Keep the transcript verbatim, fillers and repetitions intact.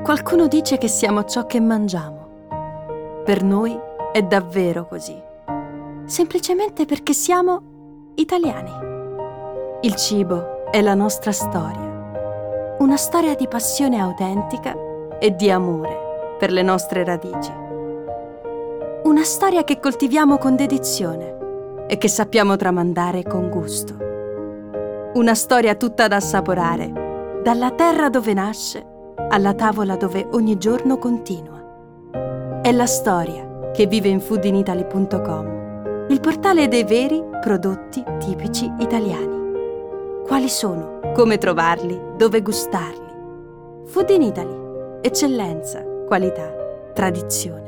Qualcuno dice che siamo ciò che mangiamo. Per noi è davvero così. Semplicemente perché siamo italiani. Il cibo è la nostra storia. Una storia di passione autentica e di amore per le nostre radici. Una storia che coltiviamo con dedizione e che sappiamo tramandare con gusto. Una storia tutta da assaporare, dalla terra dove nasce alla tavola dove ogni giorno continua. È la storia che vive in food in italy punto com, il portale dei veri prodotti tipici italiani. Quali sono? Come trovarli? Dove gustarli? Food in Italy. Eccellenza, qualità, tradizione.